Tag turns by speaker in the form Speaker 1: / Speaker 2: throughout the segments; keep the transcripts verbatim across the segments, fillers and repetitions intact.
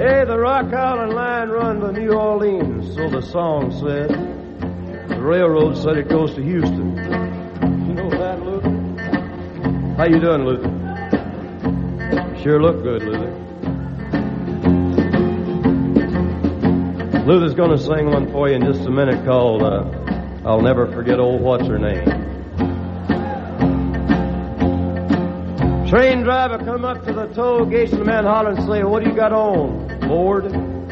Speaker 1: Hey, the Rock Island line run to New Orleans, so the song said. The railroad said it goes to Houston. You know that, Luther? How you doing, Luther? You sure look good, Luther. Luther's going to sing one for you in just a minute called uh, I'll Never Forget Old What's Her Name. Train driver come up to the toll gate and the man holler and say, what do you got on, Lord?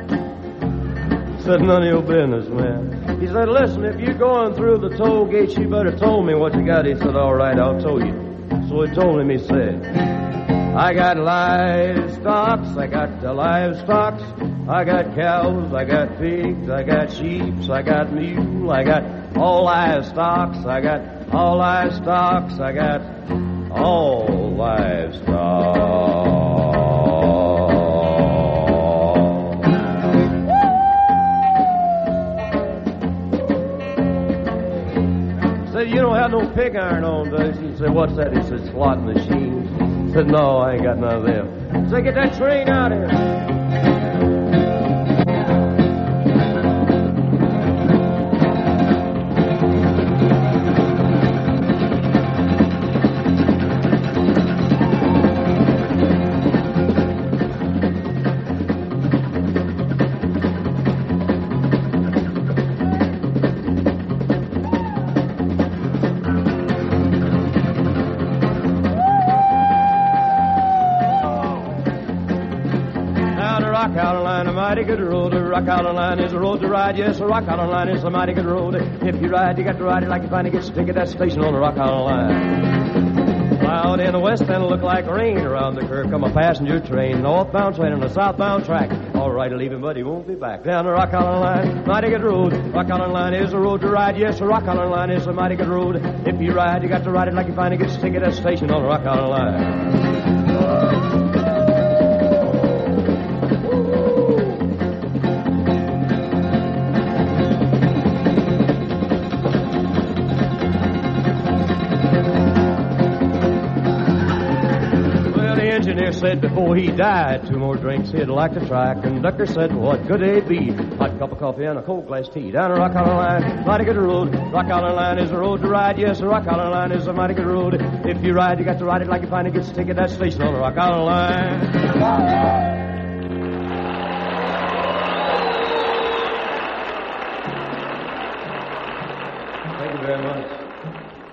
Speaker 1: Said, none of your business, man. He said, listen, if you're going through the toll gate, you better tell me what you got. He said, all right, I'll tell you. So he told him, he said, I got livestock, I got the livestock, I got cows, I got pigs, I got sheep, I got mule, I got all livestock, I got all livestock, I got all livestock. Said, you don't have no pig iron on, does he? He said, what's that? He said, slot machines. He said, no, I ain't got none of them. He said, get that train out here. Mighty good road, the Rock Island line is a road to ride. Yes, the Rock Island line is a mighty good road. If you ride, you got to ride it like you find it gets stick at that station on the Rock Island line. Out in the west end, look like rain around the curve. Come a passenger train, northbound train on the southbound track. All right, leave him, but he won't be back. Down the Rock Island line, mighty good road. Rock Island line is a road to ride. Yes, the Rock Island line is a mighty good road. If you ride, you got to ride it like you find it gets stick at that station on the Rock Island line. Said before he died, two more drinks he'd like to try. Conductor said, what could they be? Hot cup of coffee and a cold glass tea. Down the Rock Island line, mighty good road. Rock Island line is a road to ride. Yes, the Rock Island line is a mighty good road. If you ride, you got to ride it like you find it gets stick at that station on the Rock Island line. Thank you very much.